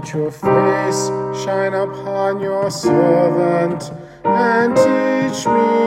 Let your face shine upon your servant, and teach me